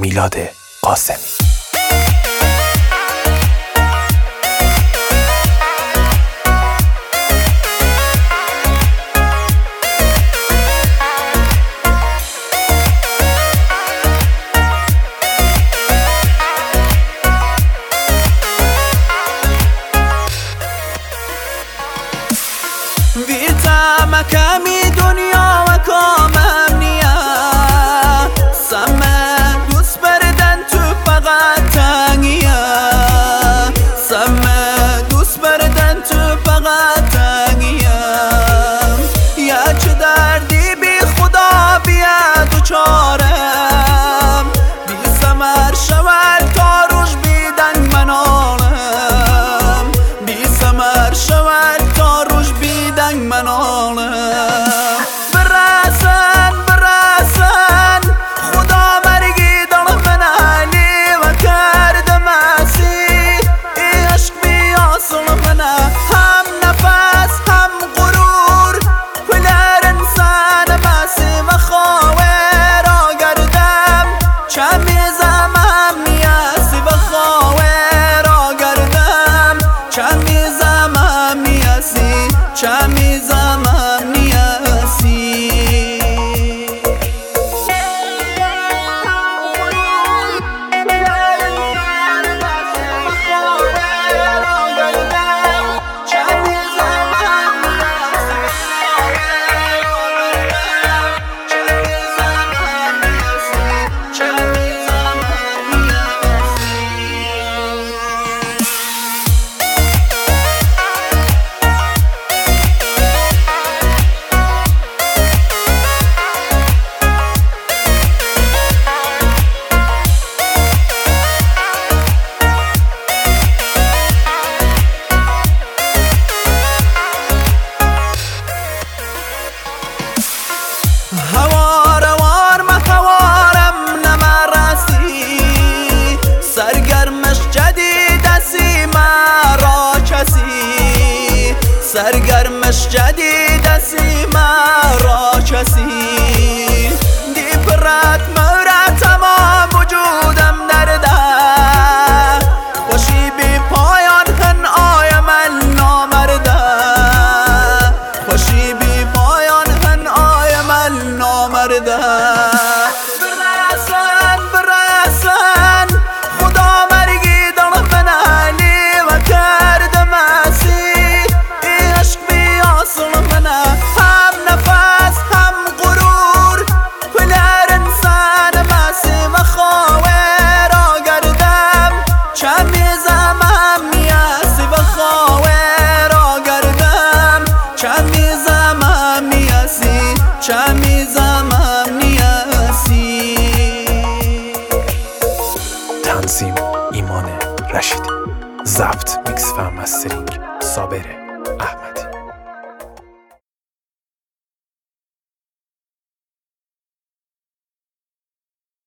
میلاد قاسمی. ویرتم کمی دنیا و کامم نیا سمه دوست بردن تو فقط تنگیه سمه دوست بردن تو فقط تنگیه یا چه دردی بی خدا بیاد و چارم بی سمر شول تا روش بیدنگ منالم بی سمر شول تا روش بیدنگ منالم برسن برسن خدا مرگی دل من علی و کرد مسی ای عشق بیاصل من هم نفس هم غرور پلر انسان مسی و خواهر آگردم چمی زمم نیاسی و خواهر آگردم چمی زمم نیاسی چمی زمم نیاسی هوار مخوارم نمرسی سرگرمش جدیدسی مرا کسی سرگرمش جدیدسی مرا کسی دیپرت مرا تمام وجودم درده خوشی بی پایان هن آیم نامرده خوشی بی پایان هن آیم نامرده برسن برسن خدا مرگی دل من علی و کرد مسی ای عشق بیاصل من هم نفس هم غرور پلر انسان مسی و خواهر آگردم چمی زمم نیاسی و خواهر آگردم چمی زمم نیاسی چمی زمم نیاسی. تنظیم ایمان رشیدی، ضبط میکس و مسترینگ صابره.